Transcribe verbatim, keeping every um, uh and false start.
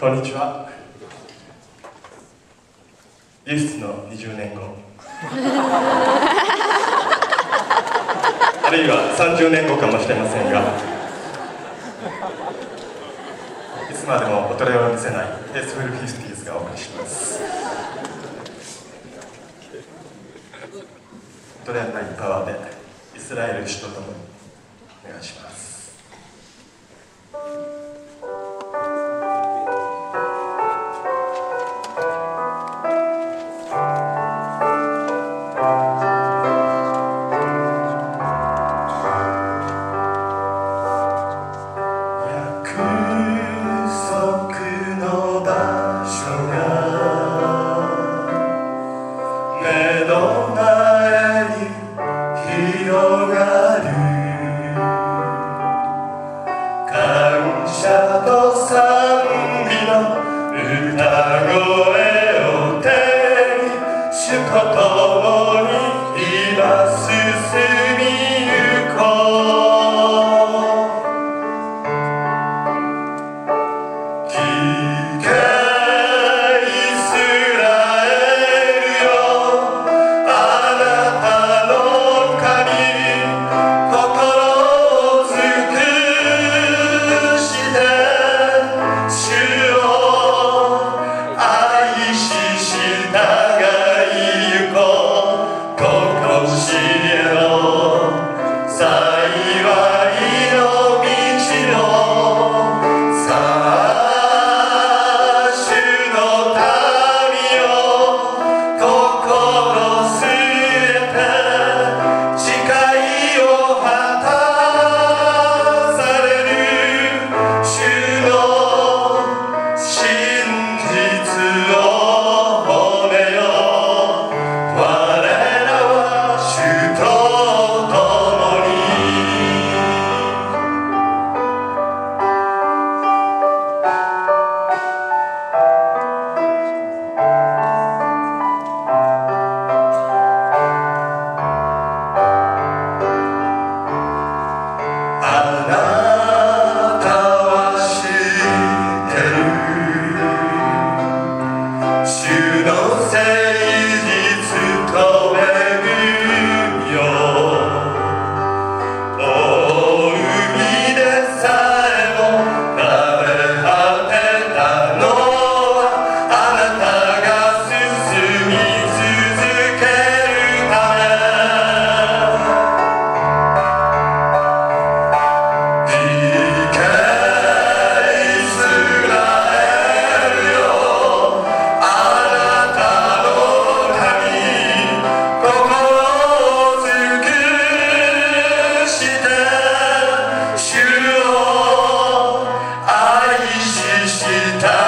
こんにちは。イエスのにじゅうねんごあるいはさんじゅうねんごかもしれませんが、いつまでも衰えを見せないフェイスフルフィスティーズがお送りします。衰えないパワーでイスラエル主と共にお願いします。目の前に広がる感謝と賛美の歌声を手に主と共に今進みゆこう。した